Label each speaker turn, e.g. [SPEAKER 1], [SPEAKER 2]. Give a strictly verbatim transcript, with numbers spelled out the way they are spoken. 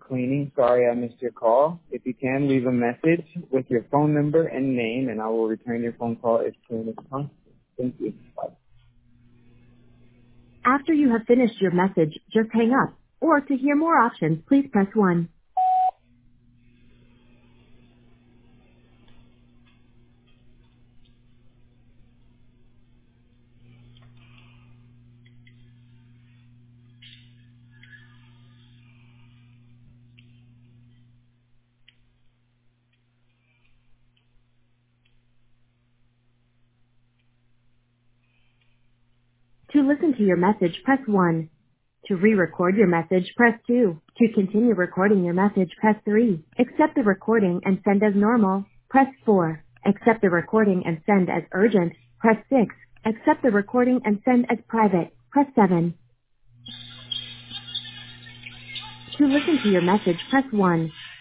[SPEAKER 1] cleaning. Sorry I missed your call. If you can, leave a message with your phone number and name, and I will return your phone call as soon as possible. Thank you. Bye.
[SPEAKER 2] After you have finished your message, just hang up. Or to hear more options, please press one. To listen to your message, press one. To re-record your message, press two. To continue recording your message, press three. Accept the recording and send as normal, press four. Accept the recording and send as urgent, press six. Accept the recording and send as private, press seven. To listen to your message, press one.